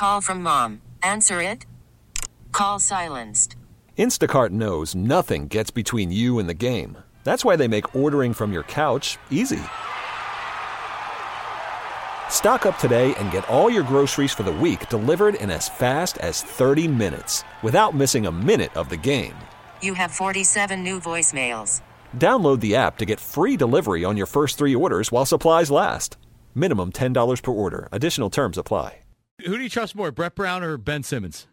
Call from mom. Answer it. Call silenced. Instacart knows nothing gets between you and the game. That's why they make ordering from your couch easy. Stock up today and get all your groceries for the week delivered in as fast as 30 minutes without missing a minute of the game. You have 47 new voicemails. Download the app to get free delivery on your first 3 orders while supplies last. Minimum $10 per order. Additional terms apply. Who do you trust more, Brett Brown or Ben Simmons?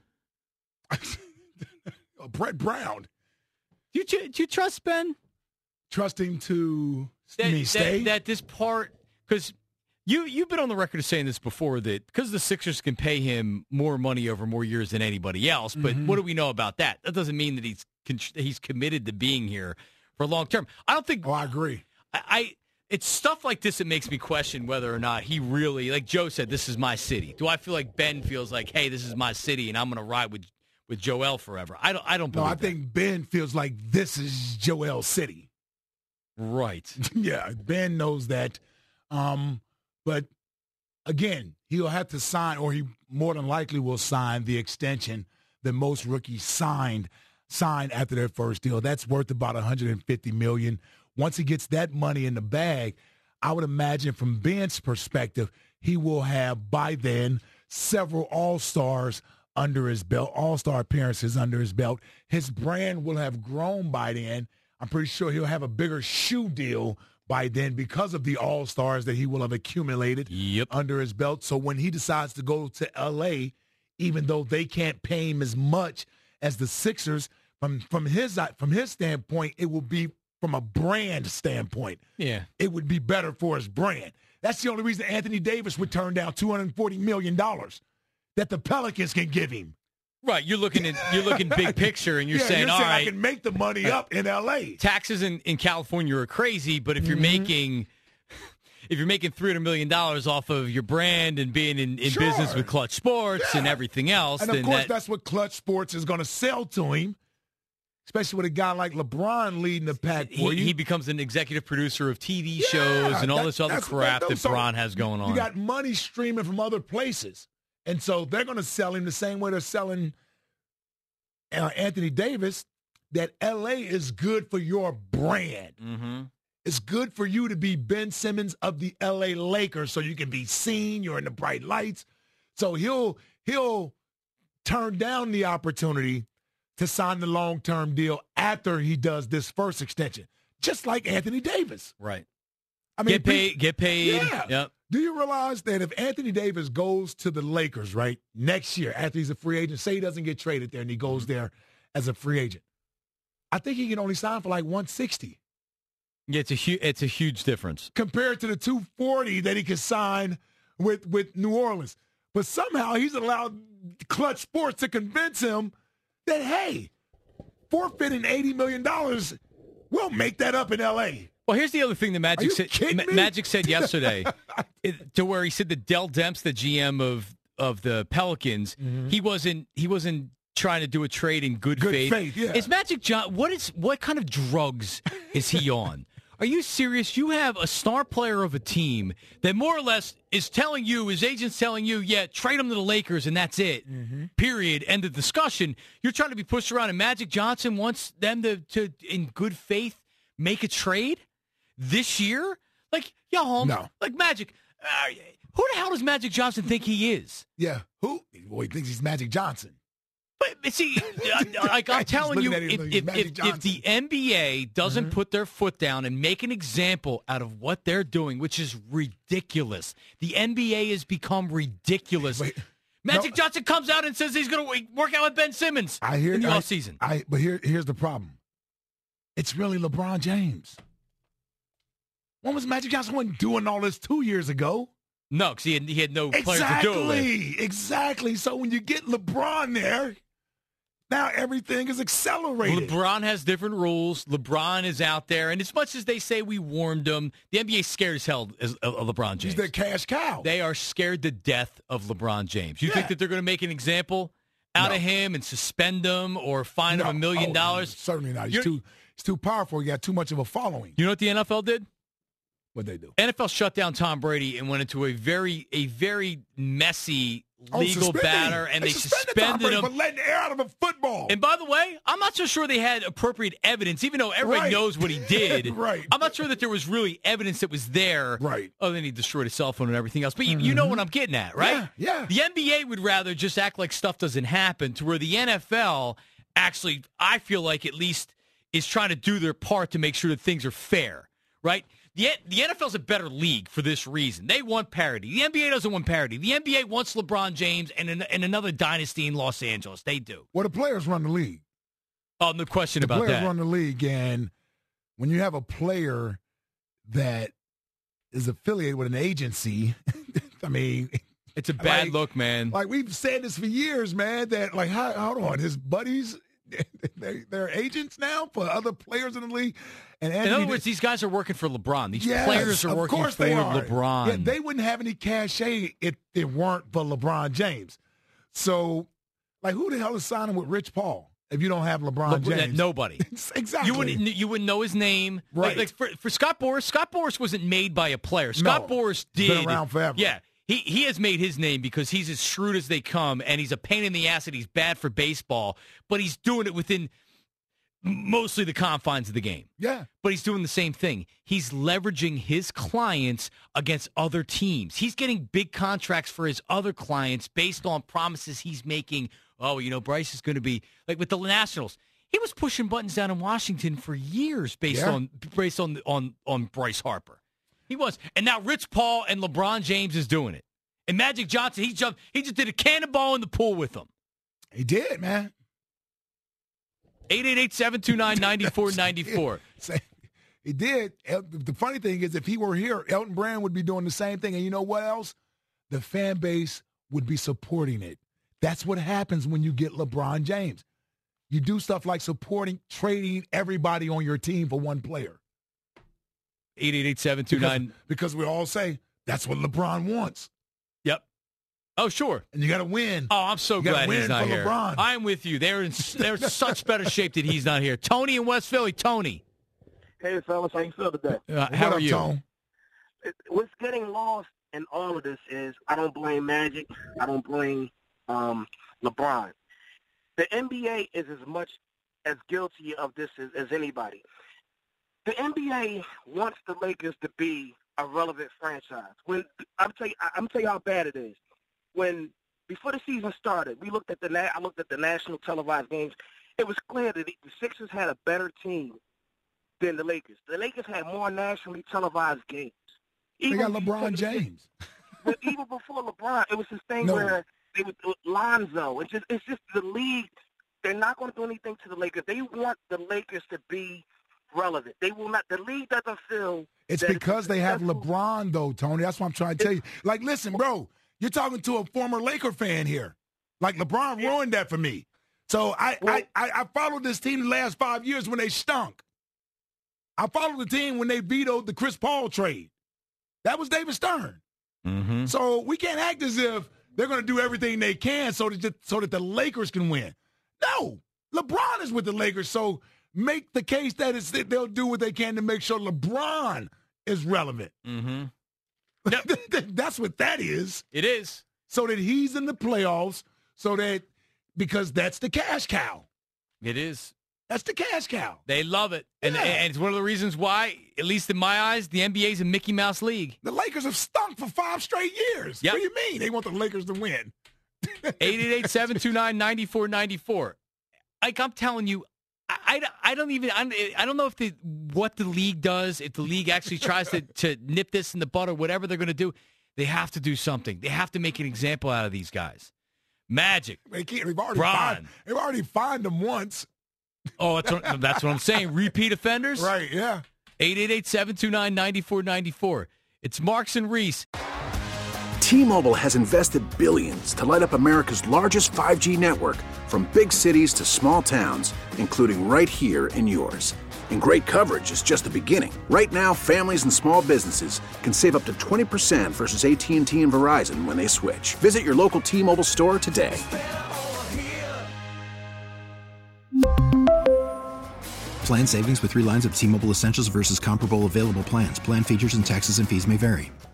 Brett Brown. Do you trust Ben? Trust him to stay? That this part, because you've been on the record of saying this before, that because the Sixers can pay him more money over more years than anybody else, but what do we know about that? That doesn't mean that he's committed to being here for long term. I don't think. Oh, I agree. It's stuff like this that makes me question whether or not he really, like Joe said, this is my city. Do I feel like Ben feels like, hey, this is my city, and I'm going to ride with Joel forever? I don't believe No, I that. think Ben feels like this is Joel's city. Right. Yeah, Ben knows that. But again, he'll have to sign, or he more than likely will sign the extension that most rookies signed after their first deal. That's worth about $150 million. Once he gets that money in the bag, I would imagine from Ben's perspective, he will have by then several All-Stars under his belt, All-Star appearances under his belt. His brand will have grown by then. I'm pretty sure he'll have a bigger shoe deal by then because of the All-Stars that he will have accumulated under his belt. So when he decides to go to L.A., even though they can't pay him as much as the Sixers, from his standpoint, it will be from a brand standpoint. Yeah. It would be better for his brand. That's the only reason Anthony Davis would turn down $240 million that the Pelicans can give him. Right, you're looking big picture, and you're saying, all right, I can make the money up in L.A. Taxes in California are crazy, but if you're making $300 million off of your brand and being in business with Clutch Sports and everything else, and of course that's what Clutch Sports is going to sell to him, especially with a guy like LeBron leading the pack for you. He becomes an executive producer of TV shows and all this other crap that Bron has going on. You got money streaming from other places. And so they're going to sell him the same way they're selling Anthony Davis, that L.A. is good for your brand. Mm-hmm. It's good for you to be Ben Simmons of the L.A. Lakers so you can be seen. You're in the bright lights. So he'll turn down the opportunity to sign the long-term deal after he does this first extension, just like Anthony Davis. Right. I mean, get paid. Yeah. Yep. Do you realize that if Anthony Davis goes to the Lakers, right, next year after he's a free agent, say he doesn't get traded there and he goes there as a free agent, I think he can only sign for like $160. Yeah, it's a huge difference compared to the $240 that he could sign with New Orleans. But somehow he's allowed Clutch Sports to convince him that, hey, forfeiting $80 million, we'll make that up in L.A. Well, here's the other thing that Magic said yesterday, to where he said that Dell Demps, the GM of the Pelicans, he wasn't trying to do a trade in good faith. Yeah. Is Magic John? What kind of drugs is he on? Are you serious? You have a star player of a team that more or less is telling you, his agent's telling you, yeah, trade him to the Lakers and that's it. Period. End of discussion. You're trying to be pushed around, and Magic Johnson wants them to in good faith, make a trade this year? Like, yeah, Holmes. No. Like, Magic. Who the hell does Magic Johnson think he is? Yeah. Who? Well, he thinks he's Magic Johnson. But see, like I'm telling you, if the NBA doesn't put their foot down and make an example out of what they're doing, which is ridiculous, the NBA has become ridiculous. Magic Johnson comes out and says he's going to work out with Ben Simmons in the offseason. But here's the problem. It's really LeBron James. When was Magic Johnson doing all this 2 years ago? No, because he had no players to do it with. Exactly. So when you get LeBron there, now everything is accelerated. LeBron has different rules. LeBron is out there. And as much as they say we warned them, the NBA is scared as hell of LeBron James. He's their cash cow. They are scared to death of LeBron James. You think that they're going to make an example out of him and suspend him or fine him $1 million? Certainly not. He's too powerful. He got too much of a following. You know what the NFL did? What'd they do? NFL shut down Tom Brady and went into a very messy legal batter, and they suspended him for letting air out of a football. And by the way, I'm not so sure they had appropriate evidence, even though everybody knows what he did. Right. I'm not sure that there was really evidence that was there. Right. Oh, then he destroyed his cell phone and everything else. But you know what I'm getting at, right? Yeah. The NBA would rather just act like stuff doesn't happen, to where the NFL actually, I feel like at least, is trying to do their part to make sure that things are fair, right? The NFL's a better league for this reason. They want parity. The NBA doesn't want parity. The NBA wants LeBron James and another dynasty in Los Angeles. They do. Well, the players run the league. Oh, no question about that. The players run the league, and when you have a player that is affiliated with an agency, I mean, it's a bad look, man. Like, we've said this for years, man, that, like, hold on, his buddies, they're agents now for other players in the league. And in other words, these guys are working for LeBron. These players are working for LeBron. Yeah, they wouldn't have any cachet if it weren't for LeBron James. So, like, who the hell is signing with Rich Paul if you don't have LeBron James? Nobody. Exactly. You wouldn't know his name. Right. Like for Scott Boras wasn't made by a player. Scott Boras did. Been around forever. Yeah. He has made his name because he's as shrewd as they come, and he's a pain in the ass, and he's bad for baseball, but he's doing it within mostly the confines of the game. Yeah. But he's doing the same thing. He's leveraging his clients against other teams. He's getting big contracts for his other clients based on promises he's making. Oh, Bryce is going to be, like with the Nationals. He was pushing buttons down in Washington for years based on Bryce Harper. He was. And now Rich Paul and LeBron James is doing it. And Magic Johnson, he just did a cannonball in the pool with them. He did, man. 888-729-9494. He did. The funny thing is, if he were here, Elton Brand would be doing the same thing. And you know what else? The fan base would be supporting it. That's what happens when you get LeBron James. You do stuff like trading everybody on your team for one player. 888-729. Because we all say, that's what LeBron wants. Yep. Oh, sure. And you got to win. Oh, I'm so glad he's not here. LeBron. I'm with you. They're in such better shape that he's not here. Tony in West Philly. Tony. Hey, fellas. How you feel today? How are you? Tone? What's getting lost in all of this is I don't blame Magic. I don't blame LeBron. The NBA is as much as guilty of this as anybody. The NBA wants the Lakers to be a relevant franchise. When I'm tell you how bad it is. When before the season started, I looked at the national televised games. It was clear that the Sixers had a better team than the Lakers. The Lakers had more nationally televised games. They got LeBron James. But even before LeBron, it was this thing where they would Lonzo. It's just the league. They're not going to do anything to the Lakers. They want the Lakers to be relevant. They will not. The league doesn't feel. It's because they have LeBron, though, Tony. That's what I'm trying to tell you. Like, listen, bro, you're talking to a former Laker fan here. Like, LeBron ruined that for me. So I followed this team the last 5 years when they stunk. I followed the team when they vetoed the Chris Paul trade. That was David Stern. Mm-hmm. So we can't act as if they're going to do everything they can so that the Lakers can win. No, LeBron is with the Lakers, so make the case that they'll do what they can to make sure LeBron is relevant. Mm-hmm. Yep. That's what that is. It is. So that he's in the playoffs, because that's the cash cow. It is. That's the cash cow. They love it. And it's one of the reasons why, at least in my eyes, the NBA is a Mickey Mouse league. The Lakers have stunk for 5 straight years. Yep. What do you mean? They want the Lakers to win. 888-729-9494. Like I'm telling you, I don't know if what the league does, if the league actually tries to nip this in the bud or whatever they're going to do. They have to do something. They have to make an example out of these guys. Magic. They've already fined them once. Oh, that's what I'm saying. Repeat offenders? Right, yeah. 888-729-9494. It's Marks and Reese. T-Mobile has invested billions to light up America's largest 5G network, from big cities to small towns, including right here in yours. And great coverage is just the beginning. Right now, families and small businesses can save up to 20% versus AT&T and Verizon when they switch. Visit your local T-Mobile store today. Plan savings with 3 lines of T-Mobile Essentials versus comparable available plans. Plan features and taxes and fees may vary.